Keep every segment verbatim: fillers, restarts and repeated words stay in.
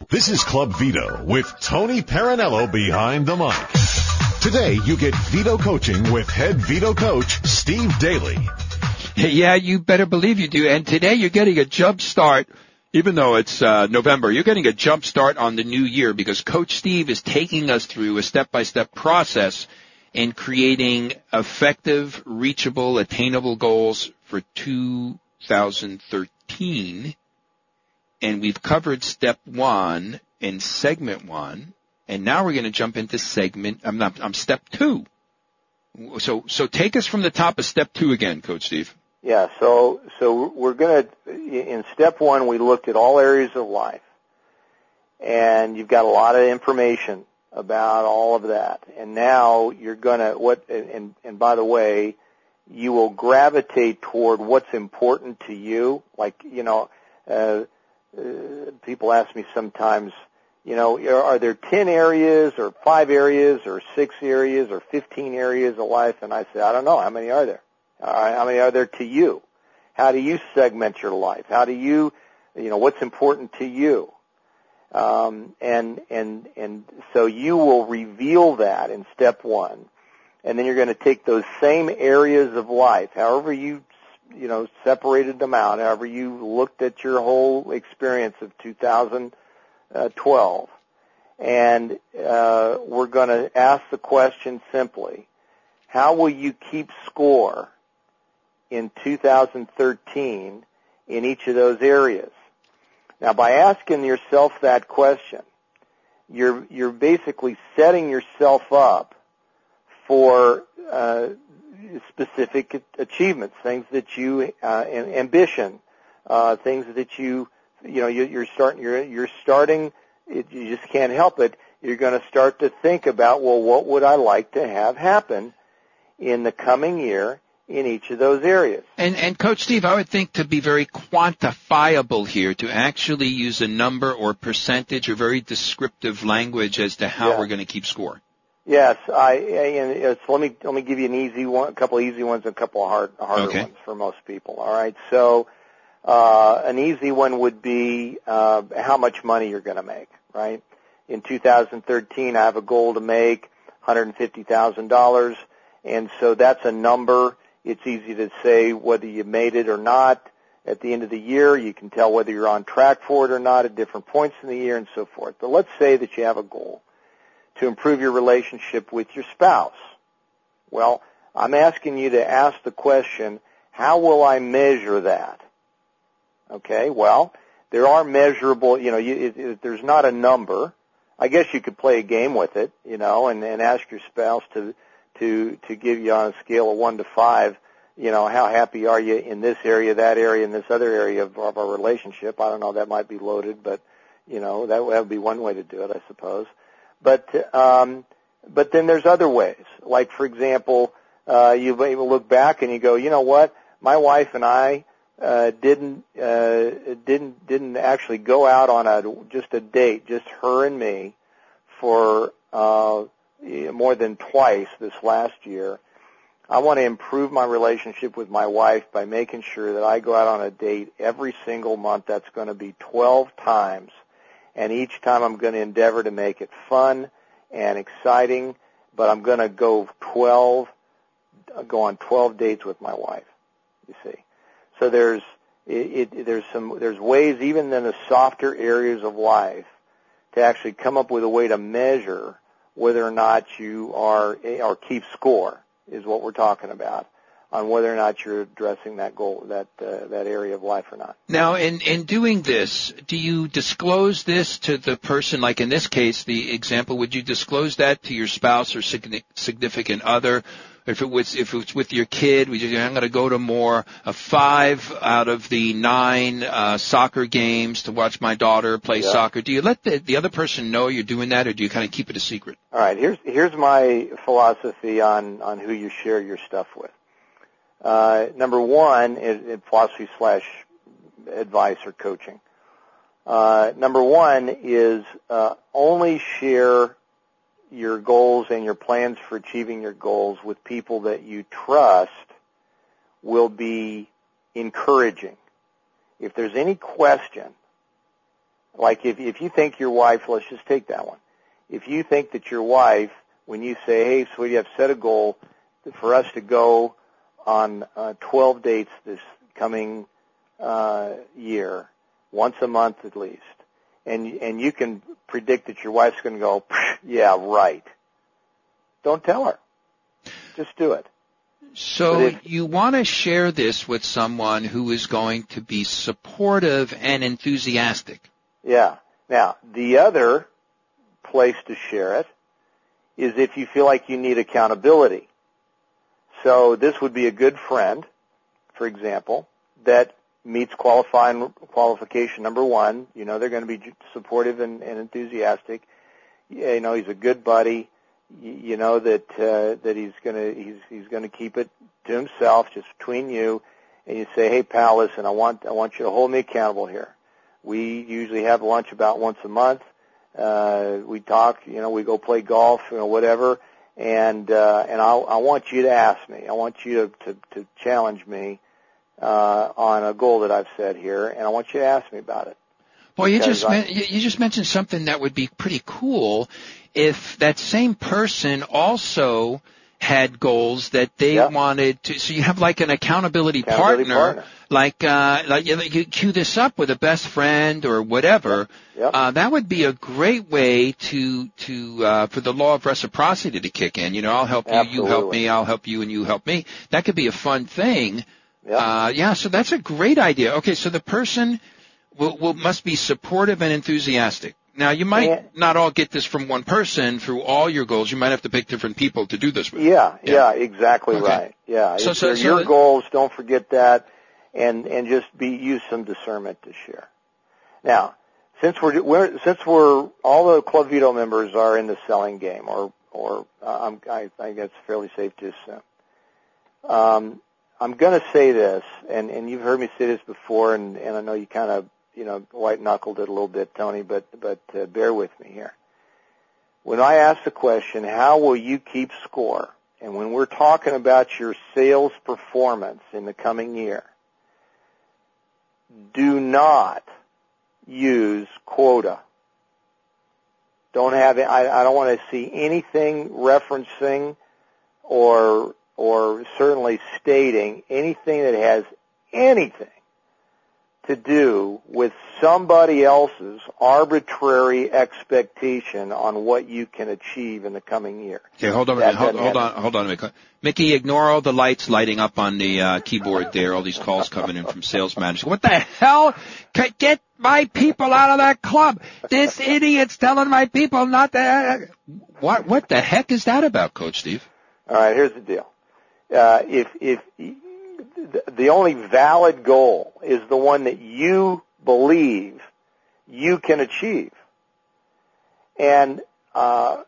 This is Club Vito with Tony Parinello behind the mic. Today, you get Vito coaching with head Vito coach Steve Daly. Yeah, you better believe you do. And today you're getting a jump start, even though it's uh, November, you're getting a jump start on the new year because Coach Steve is taking us through a step-by-step process in creating effective, reachable, attainable goals for two thousand thirteen. And we've covered step one in segment one, and now we're going to jump into segment, I'm not, I'm step two. So, so take us from the top of step two again, Coach Steve. Yeah, so, so we're going to, in step one, we looked at all areas of life, and you've got a lot of information about all of that. And now you're going to, what, and, and by the way, you will gravitate toward what's important to you. Like, you know, uh, uh people ask me sometimes, you know, are there ten areas or five areas or six areas or fifteen areas of life? And I say, I don't know. How many are there? All right, how many are there to you? How do you segment your life? How do you, you know, what's important to you? Um, and, and, and so you will reveal that in step one. And then you're going to take those same areas of life, however you, you know, separated them out, however you looked at your whole experience of two thousand twelve. And uh, we're going to ask the question simply, how will you keep score in two thousand thirteen in each of those areas? Now, by asking yourself that question, you're you're basically setting yourself up for uh, specific achievements, things that you uh, ambition, uh, things that you you know you, you're starting you're you're starting. It, you just can't help it. You're going to start to think about, well, what would I like to have happen in the coming year in each of those areas? And, and Coach Steve, I would think to be very quantifiable here, to actually use a number or percentage or very descriptive language as to how yeah. we're going to keep score. Yes, I. And so let me let me give you an easy one, a couple of easy ones, and a couple of hard harder okay. ones for most people. All right, so uh, an easy one would be uh, how much money you're going to make. Right, in two thousand thirteen, I have a goal to make one hundred fifty thousand dollars, and so that's a number. It's easy to say whether you made it or not. At the end of the year, you can tell whether you're on track for it or not at different points in the year and so forth. But let's say that you have a goal to improve your relationship with your spouse. Well, I'm asking you to ask the question, how will I measure that? Okay, well, there are measurable, you know, you, it, it, there's not a number. I guess you could play a game with it, you know, and, and ask your spouse to, to, to give you on a scale of one to five, you know, how happy are you in this area, that area, and this other area of, of our relationship. I don't know, that might be loaded, but, you know, that, that would be one way to do it, I suppose. But, um, but then there's other ways. Like, for example, uh, you look back and you go, you know what, my wife and I, uh, didn't, uh, didn't, didn't actually go out on a, just a date, just her and me for, uh, more than twice this last year. I want to improve my relationship with my wife by making sure that I go out on a date every single month. That's going to be twelve times. And each time I'm going to endeavor to make it fun and exciting, but I'm going to go twelve, go on twelve dates with my wife, you see. So there's, it, it, there's some, there's ways even in the softer areas of life to actually come up with a way to measure whether or not you are, or keep score is what we're talking about, on whether or not you're addressing that goal, that uh, that area of life or not. Now, in, in doing this, do you disclose this to the person, like in this case, the example, would you disclose that to your spouse or significant other? If it was, if it was with your kid, we just, I'm going to go to more, a five out of the nine uh, soccer games to watch my daughter play yeah. soccer. Do you let the, the other person know you're doing that, or do you kind of keep it a secret? All right, here's here's my philosophy on, on who you share your stuff with. Uh, number one is, is philosophy slash advice or coaching. Uh, number one is uh, only share your goals and your plans for achieving your goals with people that you trust will be encouraging. If there's any question Like if if you think your wife, let's just take that one. If you think that your wife, when you say, hey, sweetie, I've set a goal for us to go on uh, twelve dates this coming uh, year, once a month at least, and and you can predict that your wife's going to go, yeah, right. Don't tell her. Just do it. So if, you want to share this with someone who is going to be supportive and enthusiastic. Yeah. Now, the other place to share it is if you feel like you need accountability. So this would be a good friend, for example, that meets qualifying qualification number one. You know they're going to be supportive and, and enthusiastic. You know he's a good buddy. You, you know that uh, that he's going to he's he's going to keep it to himself, just between you. And you say, hey pal, listen, I want I want you to hold me accountable here. We usually have lunch about once a month. Uh, we talk, you know, we go play golf, you know, whatever. And uh, and I I want you to ask me. I want you to to, to challenge me. Uh, on a goal that I've set here, and I want you to ask me about it. Well, you just I, you just mentioned something that would be pretty cool if that same person also had goals that they yep. wanted to. So you have like an accountability, accountability partner, partner, like uh, like you, you cue this up with a best friend or whatever. Yep. Yep. Uh, that would be a great way to to uh, for the law of reciprocity to kick in. You know, I'll help you, Absolutely. you help me, I'll help you, and you help me. That could be a fun thing. Yep. Uh, yeah, so that's a great idea. Okay, so the person will, will must be supportive and enthusiastic. Now, you might and, not all get this from one person through all your goals. You might have to pick different people to do this with. Yeah, yeah, yeah exactly okay. right. Yeah, so, if so, they're so your that, goals, don't forget that, and and just be use some discernment to share. Now, since we're, we're since we're all the Club Vito members are in the selling game, or or uh, I'm, I I guess it's fairly safe to assume. Um, I'm going to say this, and, and you've heard me say this before, and, and I know you kind of, you know, white-knuckled it a little bit, Tony, but, but uh, bear with me here. When I ask the question, how will you keep score, and when we're talking about your sales performance in the coming year, do not use quota. Don't have, I, I don't want to see anything referencing or or certainly stating anything that has anything to do with somebody else's arbitrary expectation on what you can achieve in the coming year. Okay, hold on a minute. Hold, hold on, hold on a minute. Mickey, ignore all the lights lighting up on the uh, keyboard there, all these calls coming in from sales managers. What the hell? Get my people out of that club. This idiot's telling my people not to. What, what the heck is that about, Coach Steve? All right, here's the deal. Uh, if, if the only valid goal is the one that you believe you can achieve, and uh,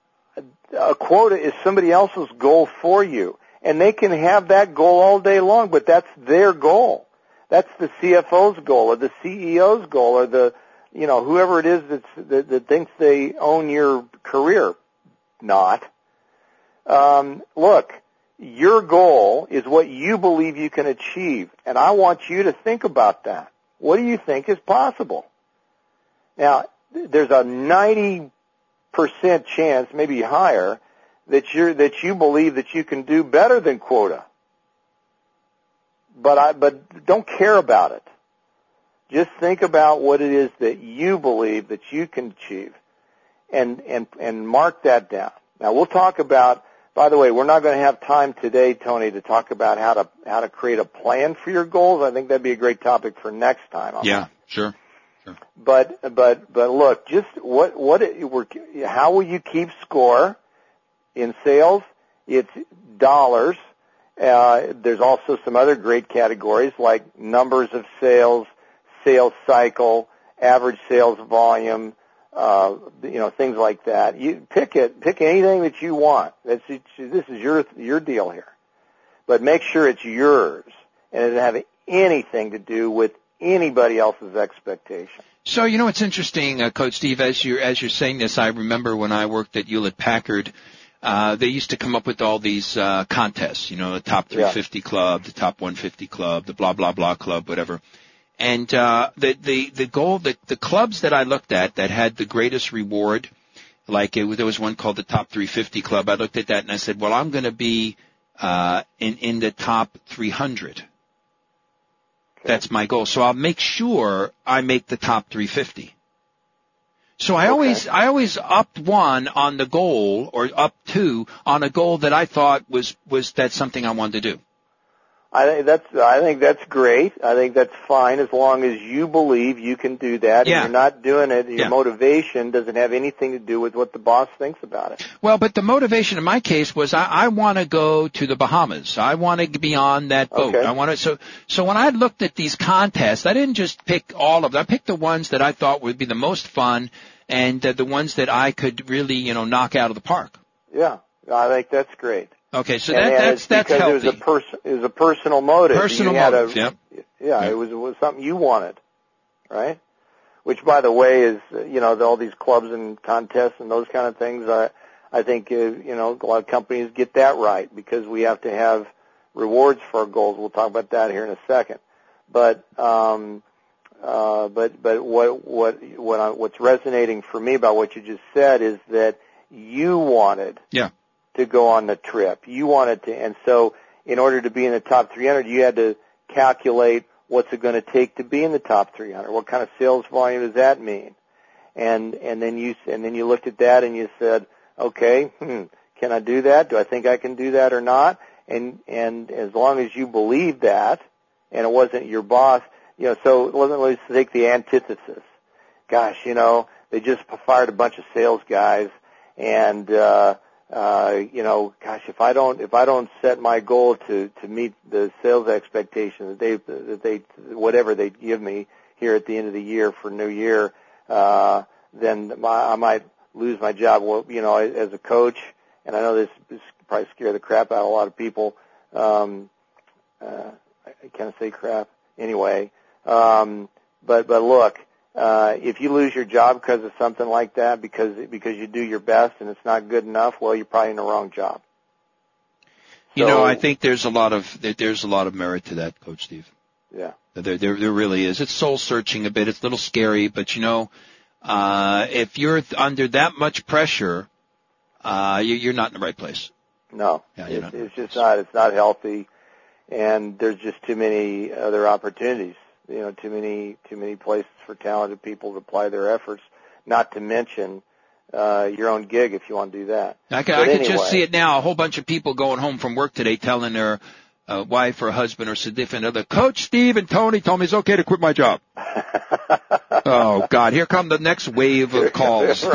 a quota is somebody else's goal for you, and they can have that goal all day long, but that's their goal. That's the C F O's goal, or the C E O's goal, or the, you know, whoever it is that's, that, that thinks they own your career. Not. Um, look. Your goal is what you believe you can achieve, and I want you to think about that. What do you think is possible? Now, there's a ninety percent chance, maybe higher, that you're that you believe that you can do better than quota. But I but don't care about it. Just think about what it is that you believe that you can achieve, and and and mark that down. Now, we'll talk about. By the way, we're not going to have time today, Tony, to talk about how to how to create a plan for your goals. I think that'd be a great topic for next time. Yeah, sure, sure. But but but look, just what what it, we're, how will you keep score in sales? It's dollars. Uh, there's also some other great categories like numbers of sales, sales cycle, average sales volume. Uh, you know, things like that. You pick it, pick anything that you want. That's, this is your, your deal here. But make sure it's yours, and it doesn't have anything to do with anybody else's expectation. So, you know, it's interesting, uh, Coach Steve, as you're, as you're saying this, I remember when I worked at Hewlett Packard, uh, they used to come up with all these, uh, contests, you know, the top three fifty yeah. club, the top one fifty club, the blah, blah, blah club, whatever. And uh, the the the goal, the the clubs that I looked at that had the greatest reward, like it, there was one called the Top three fifty Club. I looked at that and I said, well, I'm going to be uh, in in the top three hundred. Okay. That's my goal. So I'll make sure I make the top three fifty. So I okay. always I always upped one on the goal, or up two on a goal that I thought was was that's something I wanted to do. I think that's I think that's great. I think that's fine as long as you believe you can do that. Yeah. And you're not doing it. Your yeah. motivation doesn't have anything to do with what the boss thinks about it. Well, but the motivation in my case was I, I want to go to the Bahamas. I want to be on that boat. Okay. I want to. So so when I looked at these contests, I didn't just pick all of them. I picked the ones that I thought would be the most fun and uh, the ones that I could really, you know, knock out of the park. Yeah, I think that's great. Okay, so and, that, and that's that's because healthy. It was a pers- it was a personal motive. Personal you had motive. A, yep. Yeah, yeah. It was it was something you wanted, right? Which, by the way, is you know all these clubs and contests and those kind of things. I I think uh, you know a lot of companies get that right because we have to have rewards for our goals. We'll talk about that here in a second. But um, uh, but but what what what I, what's resonating for me about what you just said is that you wanted. Yeah. To go on the trip. You wanted to, and so in order to be in the top three hundred, you had to calculate what's it going to take to be in the top three hundred. What kind of sales volume does that mean? And and then you and then you looked at that and you said, okay, hmm, can I do that? Do I think I can do that or not? And and as long as you believed that, and it wasn't your boss, you know. So let's take the antithesis. Gosh, you know, they just fired a bunch of sales guys, and uh, Uh, you know, gosh, if I don't, if I don't set my goal to, to meet the sales expectations that they, that they, whatever they give me here at the end of the year for New Year, uh, then my, I might lose my job. Well, you know, as a coach, and I know this, this probably scare the crap out of a lot of people. Um, uh, I can't say crap anyway. Um, but, but look, Uh, if you lose your job because of something like that, because because you do your best and it's not good enough, well, you're probably in the wrong job. You so, know, I think there's a lot of there's a lot of merit to that, Coach Steve. Yeah, there there there really is. It's soul searching a bit. It's a little scary, but you know, uh, if you're under that much pressure, uh, you, you're not in the right place. No, yeah, it's, it's just not. It's not healthy, and there's just too many other opportunities. You know, too many too many places for talented people to apply their efforts. Not to mention uh, your own gig if you want to do that. I can, I can just see it now. A whole bunch of people going home from work today telling their uh, wife or husband or significant other, Coach Steve and Tony told me it's okay to quit my job. Oh God, here come the next wave of calls.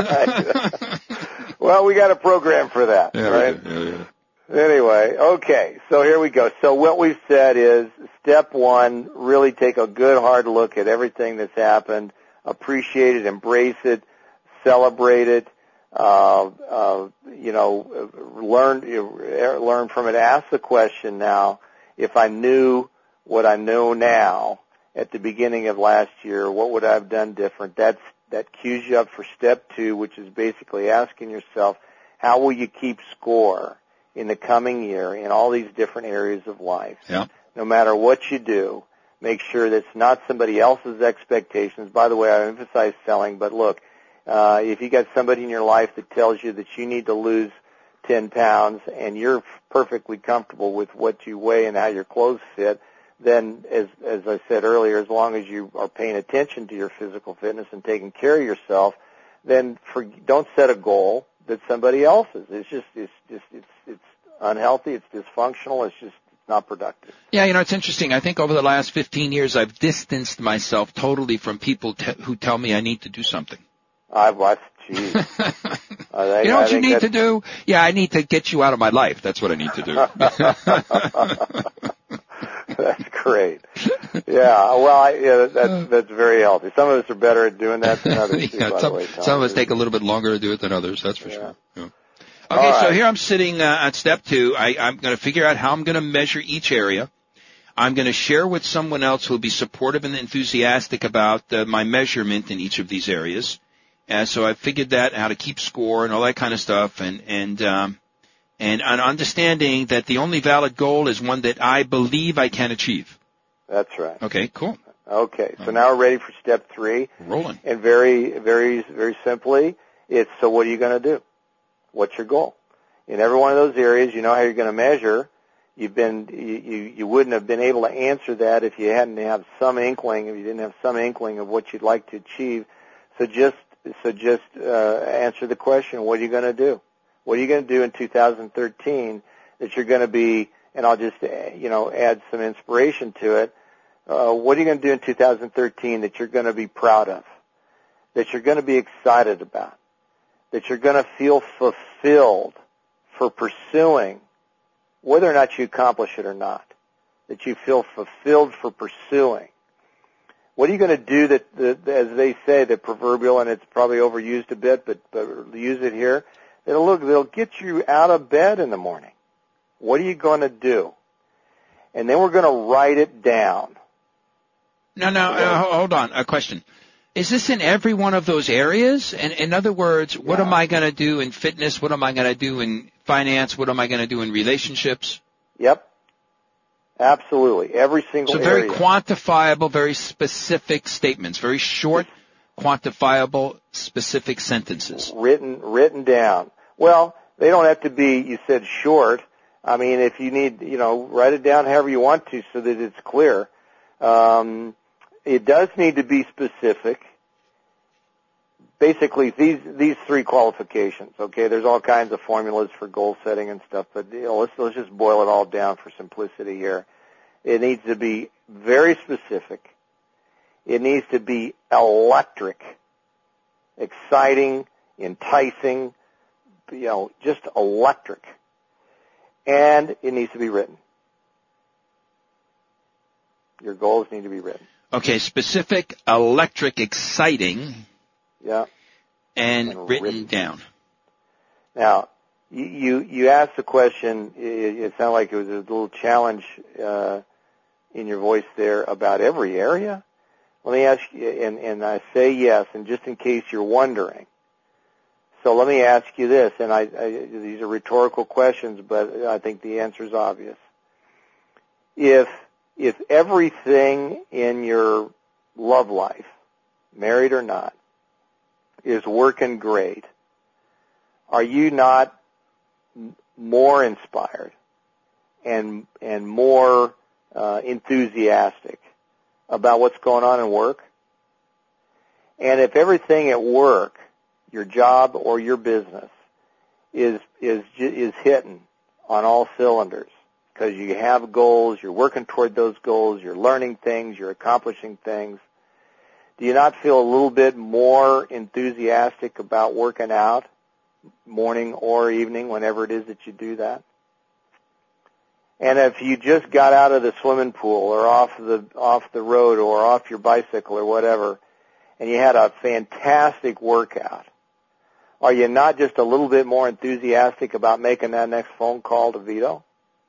Well, we got a program for that, yeah, right? Yeah, yeah. Anyway, okay, so here we go. So what we've said is, step one, really take a good hard look at everything that's happened, appreciate it, embrace it, celebrate it, uh, uh, you know, learn, learn from it. Ask the question now, if I knew what I know now at the beginning of last year, what would I have done different? That's, that cues you up for step two, which is basically asking yourself, how will you keep score in the coming year in all these different areas of life? Yeah. No matter what you do, make sure that's not somebody else's expectations. By the way, I emphasize selling, but look, uh, if you got somebody in your life that tells you that you need to lose ten pounds and you're perfectly comfortable with what you weigh and how your clothes fit, then as, as I said earlier, as long as you are paying attention to your physical fitness and taking care of yourself, then for, don't set a goal that somebody else's. It's just, it's just, it's, it's unhealthy. It's dysfunctional. It's just it's not productive. Yeah, you know, it's interesting. I think over the last fifteen years, I've distanced myself totally from people te- who tell me I need to do something. I've watched, geez. I think, you know what I you need to do? Yeah, I need to get you out of my life. That's what I need to do. That's great. Yeah, well, I, yeah, that's that's very healthy. Some of us are better at doing that than others. Too, yeah, by some, the way, Tom. some of us take a little bit longer to do it than others. That's for yeah. sure. Yeah. Okay, right. So here I'm sitting uh, at step two. I, I'm going to figure out how I'm going to measure each area. I'm going to share with someone else who will be supportive and enthusiastic about uh, my measurement in each of these areas. And so I figured that, how to keep score and all that kind of stuff, and and um, and an understanding that the only valid goal is one that I believe I can achieve. That's right. Okay, cool. Okay, so now we're ready for step three. Rolling. And very, very, very simply, it's so what are you going to do? What's your goal? In every one of those areas, you know how you're going to measure. You've been, you, you, you wouldn't have been able to answer that if you hadn't have some inkling, if you didn't have some inkling of what you'd like to achieve. So just, so just uh, answer the question: what are you going to do? What are you going to do in two thousand thirteen that you're going to be? And I'll just, you know, add some inspiration to it. Uh, what are you going to do in two thousand thirteen that you're going to be proud of, that you're going to be excited about, that you're going to feel fulfilled for pursuing, whether or not you accomplish it or not, that you feel fulfilled for pursuing? What are you going to do that, that, as they say, the proverbial, and it's probably overused a bit, but, but use it here, it'll, look, it'll get you out of bed in the morning. What are you going to do? And then we're going to write it down. No, no, uh, hold on. A question. Is this in every one of those areas? And in other words, what yeah. am I going to do in fitness? What am I going to do in finance? What am I going to do in relationships? Yep. Absolutely. Every single area. So very area. quantifiable, very specific statements, very short, quantifiable, specific sentences. Written, written down. Well, they don't have to be, you said short. I mean, if you need, you know, write it down however you want to so that it's clear. Um, it does need to be specific. Basically, these these three qualifications. Okay, there's all kinds of formulas for goal setting and stuff, but you know, let's let's just boil it all down for simplicity here. It needs to be very specific. It needs to be electric, exciting, enticing. You know, just electric. And it needs to be written. Your goals need to be written. Okay, specific, electric, exciting, yeah, and, and written, written down. Now, you, you, you asked the question, it, it sounded like it was a little challenge uh, in your voice there about every area. Let me ask you, and, and I say yes, and just in case you're wondering, so let me ask you this, and I, I, these are rhetorical questions, but I think the answer is obvious. If if everything in your love life, married or not, is working great, are you not more inspired and and more uh, enthusiastic about what's going on in work? And if everything at work, your job or your business, is is is hitting on all cylinders because you have goals, you're working toward those goals, you're learning things, you're accomplishing things, do you not feel a little bit more enthusiastic about working out, morning or evening, whenever it is that you do that? And if you just got out of the swimming pool or off the off the road or off your bicycle or whatever, and you had a fantastic workout, are you not just a little bit more enthusiastic about making that next phone call to Vito?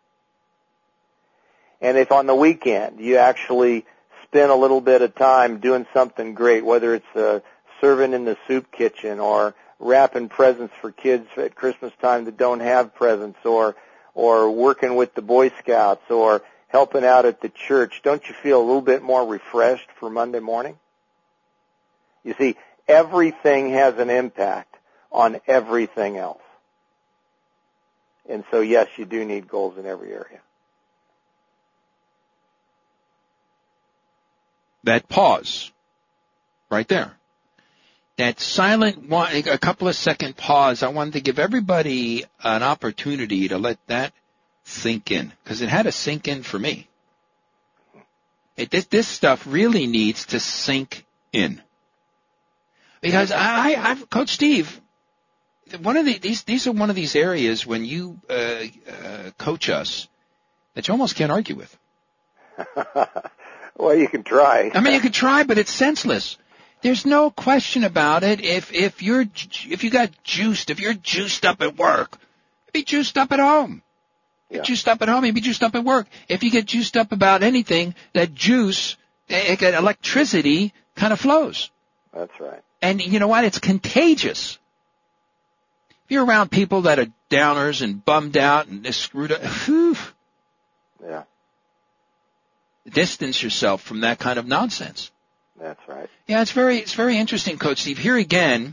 And if on the weekend you actually spend a little bit of time doing something great, whether it's uh, serving in the soup kitchen or wrapping presents for kids at Christmas time that don't have presents, or or working with the Boy Scouts, or helping out at the church, don't you feel a little bit more refreshed for Monday morning? You see, everything has an impact on everything else. And so, yes, you do need goals in every area. That pause right there. That silent one, a couple of second pause, I wanted to give everybody an opportunity to let that sink in, because it had to sink in for me. It, this, this stuff really needs to sink in. Because I, I've, Coach Steve, one of the, these, these are one of these areas when you uh, uh, coach us that you almost can't argue with. Well, you can try. I mean, you can try, but it's senseless. There's no question about it. If if you're if you got juiced, if you're juiced up at work, be juiced up at home. Be Yeah. juiced up at home, you be juiced up at work. If you get juiced up about anything, that juice, that electricity kind of flows. That's right. And you know what? It's contagious. If you're around people that are downers and bummed out and they're screwed up, whew, Yeah. distance yourself from that kind of nonsense. That's right. Yeah, it's very, it's very interesting, Coach Steve. Here again,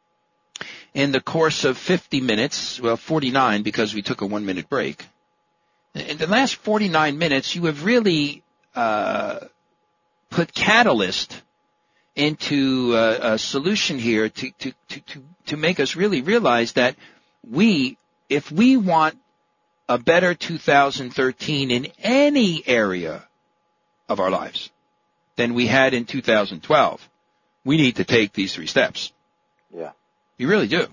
in the course of fifty minutes, well, forty-nine because we took a one-minute break. In the last forty-nine minutes, you have really uh, put catalyst into a, a solution here to, to, to, to, to make us really realize that we, if we want a better two thousand thirteen in any area of our lives than we had in two thousand twelve, we need to take these three steps. Yeah. You really do.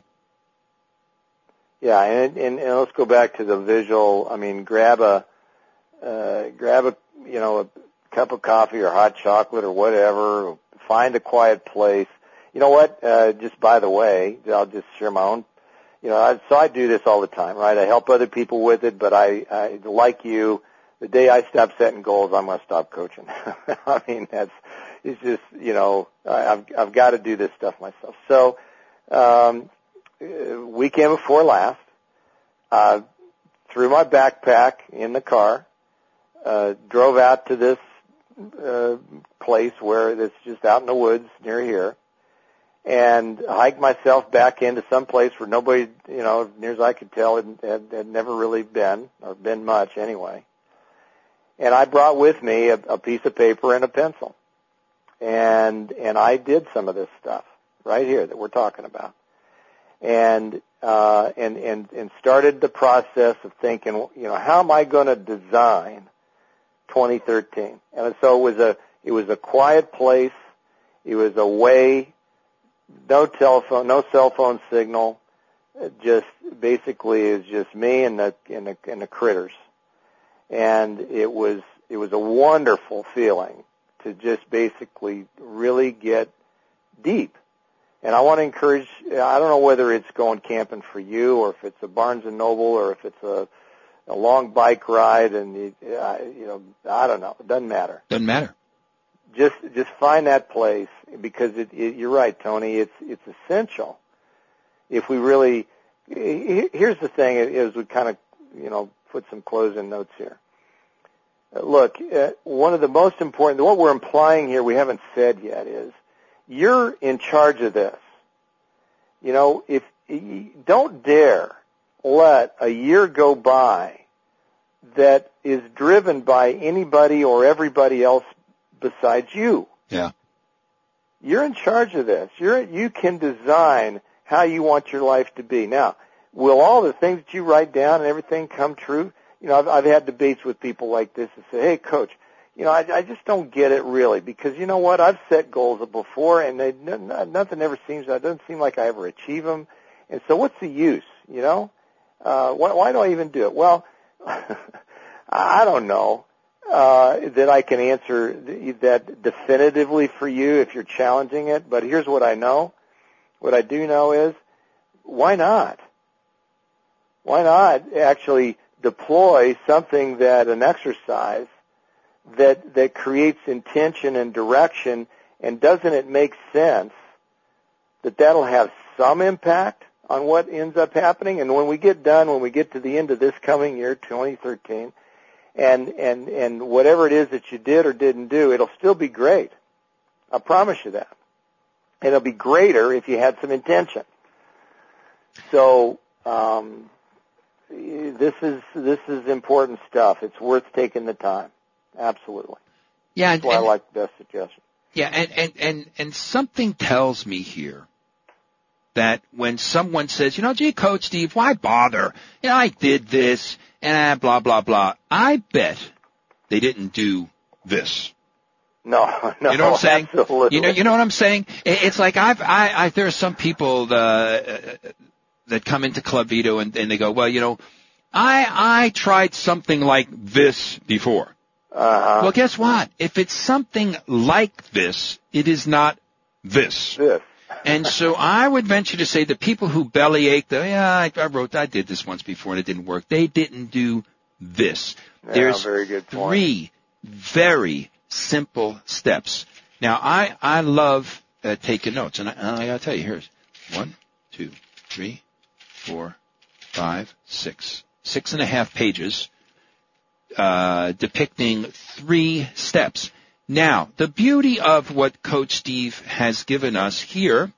Yeah, and, and, and let's go back to the visual. I mean, grab a, uh, grab a, you know, a cup of coffee or hot chocolate or whatever. Find a quiet place. You know what? Uh, just by the way, I'll just share my own. You know, I, so I do this all the time, right? I help other people with it, but I, I like you. The day I stop setting goals, I'm going to stop coaching. I mean, that's, it's just, you know, I, I've, I've got to do this stuff myself. So, um, weekend before last, uh, threw my backpack in the car, uh, drove out to this, uh, place where it's just out in the woods near here, and hiked myself back into some place where nobody, you know, near as I could tell, had, had, had never really been, or been much anyway. And I brought with me a, a piece of paper and a pencil. And, and I did some of this stuff right here that we're talking about. And, uh, and, and, and started the process of thinking, you know, how am I going to design twenty thirteen? And so it was a, it was a quiet place. It was a way, no telephone, no cell phone signal. It just basically is just me and the, and the, and the critters. And it was, it was a wonderful feeling to just basically really get deep. And I want to encourage, I don't know whether it's going camping for you or if it's a Barnes and Noble or if it's a, a long bike ride and, you, uh, you know, I don't know. It doesn't matter. Doesn't matter. Just, just find that place because it, it, you're right, Tony. It's, it's essential. If we really, here's the thing is we kind of, you know, put some closing notes here. Look, uh, one of the most important, what we're implying here we haven't said yet is you're in charge of this. You know, if don't dare let a year go by that is driven by anybody or everybody else besides you. Yeah. You're in charge of this. You're, you can design how you want your life to be. Now, will all the things that you write down and everything come true? You know, I've, I've had debates with people like this and say, hey, Coach, you know, I, I just don't get it really because, you know what, I've set goals before and they, nothing ever seems, it doesn't seem like I ever achieve them. And so what's the use, you know? Uh, why, why do I even do it? Well, I don't know uh, that I can answer that definitively for you if you're challenging it, but here's what I know. What I do know is, why not? Why not actually deploy something that, an exercise that, that creates intention and direction, and doesn't it make sense that that'll have some impact on what ends up happening? And when we get done, when we get to the end of this coming year, twenty thirteen, and, and, and whatever it is that you did or didn't do, it'll still be great. I promise you that. And it'll be greater if you had some intention. So, um, this is, this is important stuff. It's worth taking the time. Absolutely. Yeah. That's why and, I like the best suggestion. Yeah. And, and, and, and something tells me here that when someone says, you know, gee, Coach Steve, why bother? You know, I did this and blah, blah, blah. I bet they didn't do this. No, no, you know what I'm saying? Absolutely. You know, you know what I'm saying? It's like I've, I, I, there are some people, uh, that come into Club Vito and, and they go, well, you know, I, I tried something like this before. Uh-huh. Well, guess what? If it's something like this, it is not this. This. And so I would venture to say the people who bellyache, the, yeah, I, I wrote, I did this once before and it didn't work. They didn't do this. Yeah, There's very good point. three very simple steps. Now, I, I love uh, taking notes, and I, and I got to tell you, here's one, two, three, four, five, six. Six and a half pages uh, depicting three steps. Now, the beauty of what Coach Steve has given us here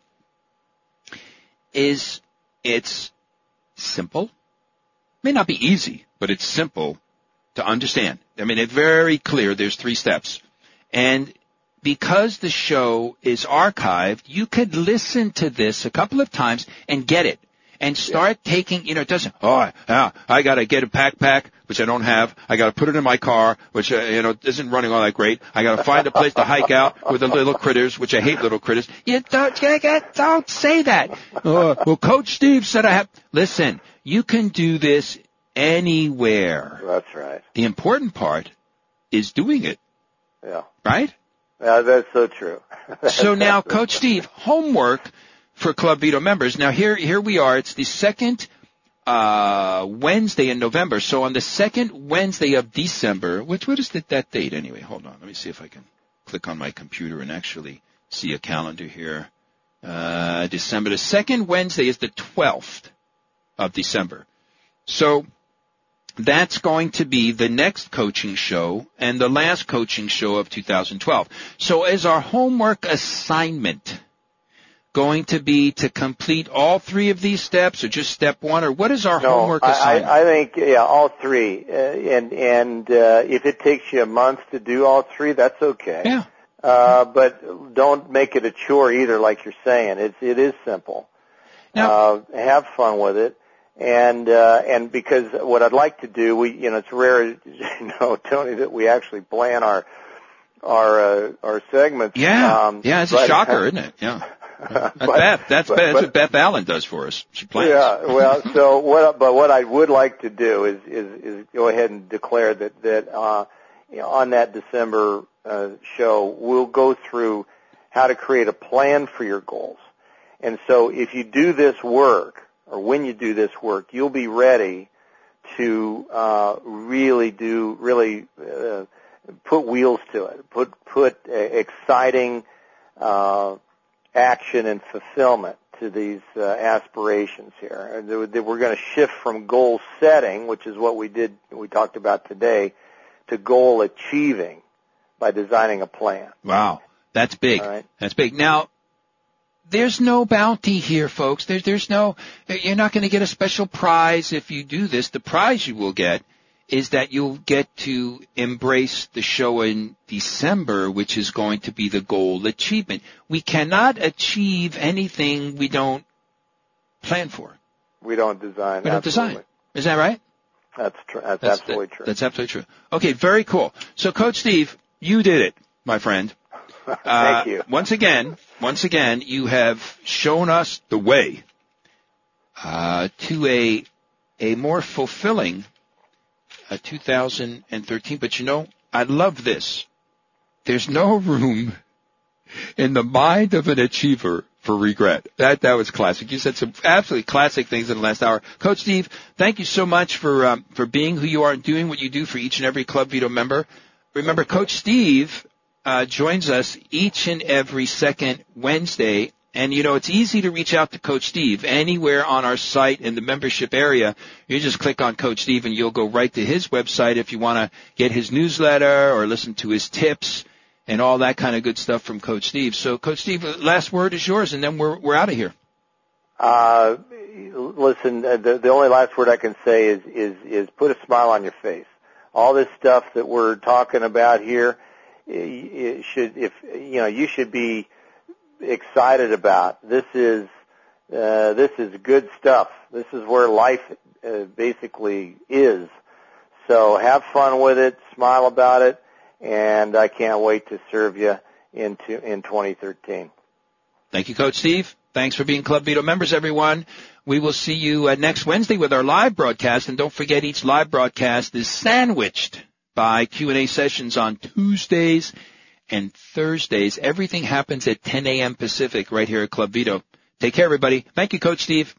is it's simple. May not be easy, but it's simple to understand. I mean, it's very clear. There's three steps. And because the show is archived, you could listen to this a couple of times and get it. And start yeah. taking, you know, it doesn't, oh, yeah, I got to get a backpack, which I don't have. I got to put it in my car, which, uh, you know, isn't running all that great. I got to find a place to hike out with the little critters, which I hate little critters. You don't, you get, don't say that. Uh, well, Coach Steve said I have, listen, you can do this anywhere. That's right. The important part is doing it. Yeah. Right? Yeah, that's so true. So now, Coach Steve, homework for Club Vito members. Now here, here we are. It's the second, uh, Wednesday in November. So on the second Wednesday of December, which, what is the, that date anyway? Hold on. Let me see if I can click on my computer and actually see a calendar here. Uh, December. The second Wednesday is the twelfth of December. So that's going to be the next coaching show and the last coaching show of two thousand twelve. So as our homework assignment, going to be to complete all three of these steps, or just step one, or what is our no, homework I, assignment? I, I think yeah, all three. Uh, and and uh, if it takes you a month to do all three, that's okay. Yeah. Uh, but don't make it a chore either, like you're saying. It's it is simple. Now, uh, have fun with it, and uh, and because what I'd like to do, we you know it's rare, you know, Tony, that we actually plan our our uh, our segments. Yeah. Um, yeah, it's but, a shocker, isn't it? Yeah. That's but, Beth. That's but, Beth. That's but, what Beth Allen does for us. She plans. Yeah. Well, so what? But what I would like to do is is, is go ahead and declare that that uh, you know, on that December uh, show, we'll go through how to create a plan for your goals. And so, if you do this work, or when you do this work, you'll be ready to uh, really do really uh, put wheels to it. Put put uh, exciting. Uh, action and fulfillment to these uh, aspirations here. And we're going to shift from goal setting, which is what we did, we talked about today, to goal achieving by designing a plan. Wow, that's big. All right. That's big. Now, there's no bounty here, folks. There's there's no. You're not going to get a special prize if you do this. The prize you will get is that you'll get to embrace the show in December, which is going to be the goal achievement. We cannot achieve anything we don't plan for. We don't design. We don't absolutely. design. Is that right? That's true. That's, that's absolutely that, true. That's absolutely true. Okay, very cool. So, Coach Steve, you did it, my friend. Thank uh, you. Once again, once again, you have shown us the way uh, to a a more fulfilling Uh, two thousand thirteen, but you know, I love this. There's no room in the mind of an achiever for regret. That that was classic. You said some absolutely classic things in the last hour. Coach Steve, thank you so much for um, for being who you are and doing what you do for each and every Club Vito member. Remember, Coach Steve uh, joins us each and every second Wednesday. And, you know, it's easy to reach out to Coach Steve anywhere on our site in the membership area. You just click on Coach Steve and you'll go right to his website if you want to get his newsletter or listen to his tips and all that kind of good stuff from Coach Steve. So, Coach Steve, last word is yours, and then we're we're out of here. Uh, listen, the, the only last word I can say is, is, is put a smile on your face. All this stuff that we're talking about here, it should, if, you know, you should be excited about. This is uh, this is good stuff. This is where life uh, basically is. So have fun with it, smile about it, and I can't wait to serve you into in twenty thirteen. Thank you, Coach Steve. Thanks for being Club Vito members, everyone. We will see you uh, next Wednesday with our live broadcast, and don't forget each live broadcast is sandwiched by Q and A sessions on Tuesdays and Thursdays. Everything happens at ten a.m. Pacific right here at Club Vito. Take care, everybody. Thank you, Coach Steve.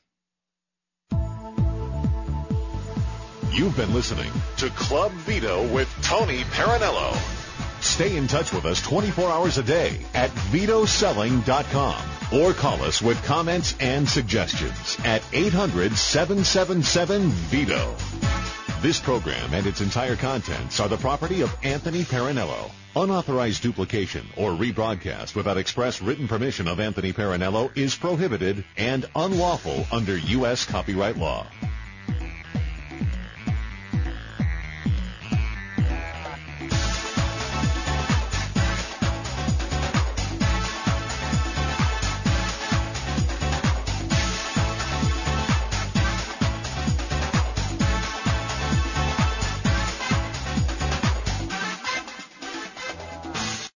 You've been listening to Club Vito with Tony Peranello. Stay in touch with us twenty-four hours a day at vito selling dot com or call us with comments and suggestions at eight hundred, seven seven seven, V I T O. This program and its entire contents are the property of Anthony Parinello. Unauthorized duplication or rebroadcast without express written permission of Anthony Parinello is prohibited and unlawful under U S copyright law.